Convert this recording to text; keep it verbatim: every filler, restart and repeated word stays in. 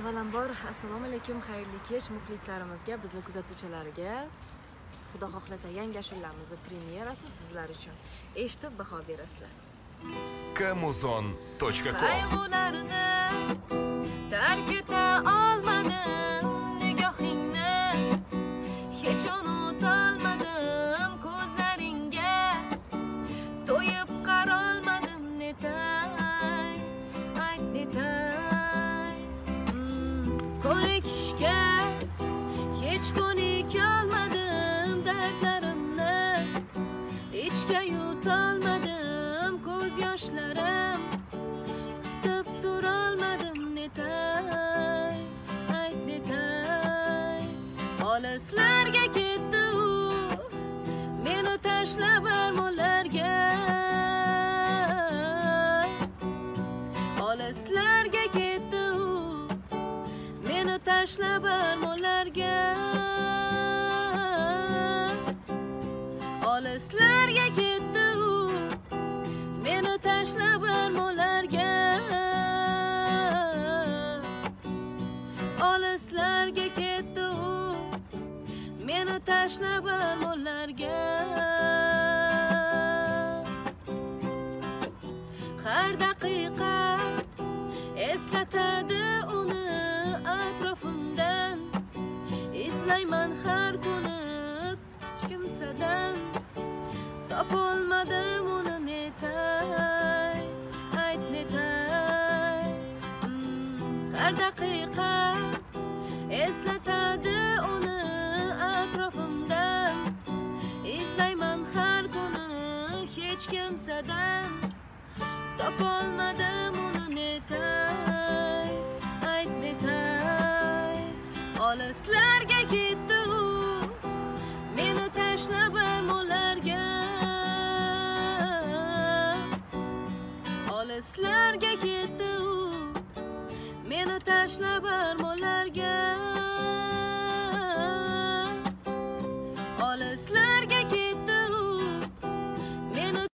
Avvalambor assalomu alaykum, xayrli kech muxlislarimizga, bizni kuzatuvchilarga. Xudo xohlasa yangi ashulamizni premyerasi sizlar uchun. Eshitib baho berasizlar. kamuzon точка com Qayg'ularni tark eta olmadim, nigohingni hech unutolmadim, ko'zlaringga to'yib qarolmadim, netay, ayt netay. Ko'rikishga hech ko'nikolmadim, dardlarimni ichga yutolmadim, ko'z yoshlarim tutib turolmadim, netay, ayt netay. Olislarga ketdi u, meni tashlab armonlarga. Olislarga ketdi u, meni tashlab armonlarga. Olislarga ketdi u, meni tashlab armonlarga. Olislarga ketdi u, meni tashlab armonlarga. Har daqiqa eslatadi uni atrofimdan, izlayman har kuni hech kimsadan, topolmadim uni, netay, ayt netay. Har daqiqa eslatadi uni atrofimdan, izlayman har kuni hech kimsadan, topolmadim uni, netay, ayt netay. Olislarga